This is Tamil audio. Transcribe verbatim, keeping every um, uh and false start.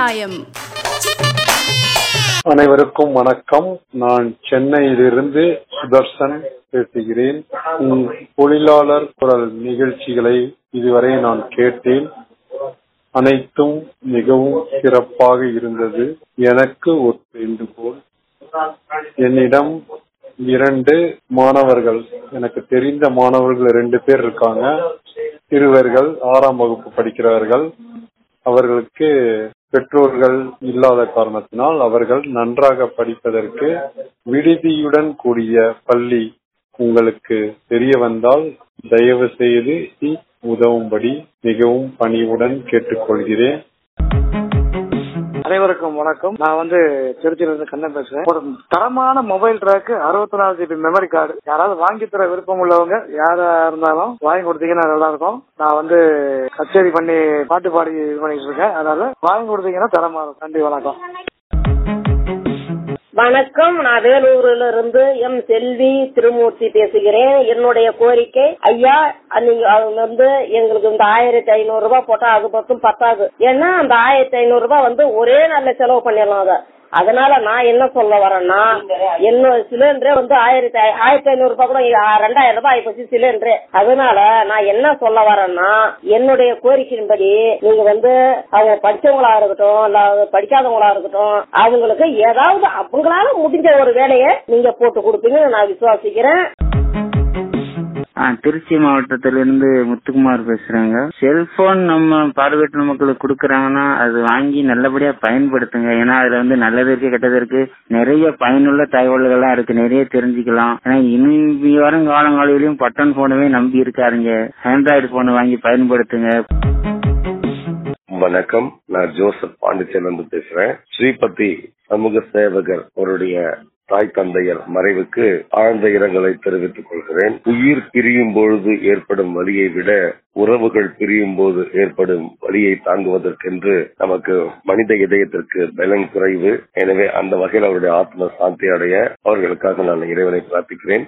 நியாயம். அனைவருக்கும் வணக்கம். நான் சென்னையிலிருந்து சுதர்சன் பேசுகிறேன். தொழிலாளர் குரல் நிகழ்ச்சிகளை இதுவரை நான் கேட்டேன். அனைத்தும் மிகவும் சிறப்பாக இருந்தது. எனக்கு ஒரு வேண்டுகோள், என்னிடம் இரண்டு மாணவர்கள், எனக்கு தெரிந்த மாணவர்கள் ரெண்டு பேர் இருக்காங்க. சிறுவர்கள் ஆறாம் வகுப்பு படிக்கிறார்கள். அவர்களுக்கு பெற்றோர்கள் இல்லாத காரணத்தினால் அவர்கள் நன்றாக படிப்பதற்கு விடுதியுடன் கூடிய பள்ளி உங்களுக்கு தெரிய வந்தால் தயவு செய்து உதவும்படி மிகவும் பணிவுடன் கேட்டுக்கொள்கிறேன். அனைவருக்கும் வணக்கம். நான் வந்து திருச்சியிலிருந்து கண்ணன் பேசுறேன். ஒரு தரமான மொபைல் ட்ராக் அறுபத்தி நாலு ஜிபி மெமரி கார்டு யாராவது வாங்கி தர விருப்பம் உள்ளவங்க யாரா இருந்தாலும் வாங்கி கொடுத்தீங்கன்னா நல்லா இருக்கும். நான் வந்து கச்சேரி பண்ணி பாட்டு பாடி இது பண்ணிட்டு இருக்கேன். அதனால வாங்கி கொடுத்தீங்கன்னா தரமா இருக்கும். நன்றி, வணக்கம். வணக்கம். நான் வேலூர்ல இருந்து எம் செல்வி திருமூர்த்தி பேசுகிறேன். என்னுடைய கோரிக்கை, ஐயா நீங்க வந்து எங்களுக்கு இந்த ஆயிரத்தி ஐநூறு ரூபாய் போட்டா அது பக்கம் பத்தாது. ஏன்னா அந்த ஆயிரத்தி ஐநூறு ரூபாய் வந்து ஒரே நாள்ல செலவு பண்ணிடலாம். அத அதனால நான் என்ன சொல்ல வரேன்னா, என்னோட சிலிண்டரே வந்து ஆயிரத்தி ஆயிரத்தி ஐநூறு ரூபாய் கூட ரெண்டாயிரம் ரூபாய் ஆயிப்போச்சு சிலிண்டரு. அதனால நான் என்ன சொல்ல வரேன்னா, என்னுடைய கோரிக்கையின்படி நீங்க வந்து அவங்க படிச்சவங்களா இருக்கட்டும் இல்ல படிக்காதவங்களா இருக்கட்டும், அவங்களுக்கு ஏதாவது அவங்களால முடிஞ்ச ஒரு வேலையை நீங்க போட்டு கொடுப்பீங்கன்னு நான் விசுவாசிக்கிறேன். திருச்சி மாவட்டத்திலிருந்து முத்துக்குமார் பேசுறாங்க. செல்போன் நம்ம பார்வையற்ற மக்களுக்கு கொடுக்கறாங்கன்னா அது வாங்கி நல்லபடியா பயன்படுத்துங்க. ஏன்னா அதுல வந்து நல்லது இருக்கு, கெட்டது இருக்கு, நிறைய பயனுள்ள தகவல்கள்லாம் இருக்கு, நிறைய தெரிஞ்சுக்கலாம். ஏன்னா இனி வரும் காலங்களிலும் பட்டன் போனவே நம்பி இருக்காருங்க. ஆண்ட்ராய்டு போனை வாங்கி பயன்படுத்துங்க. வணக்கம். நான் ஜோசப் பாண்டிச்சேரியிலிருந்து பேசுறேன். ஸ்ரீபதி சமூக சேவகர் அவருடைய தாய் தந்தையர் மறைவுக்கு ஆழ்ந்த இரங்கலை தெரிவித்துக் கொள்கிறேன். உயிர் பிரியும் பொழுது ஏற்படும் வலியை விட உறவுகள் பிரியும் போது ஏற்படும் வலியை தாங்குவதற்கென்று நமக்கு மனித இதயத்திற்கு பலம் குறைவு. எனவே அந்த வகையில் அவருடைய ஆத்ம சாந்தி அடைய அவர்களுக்காக நான் இறைவனை பிரார்த்திக்கிறேன்.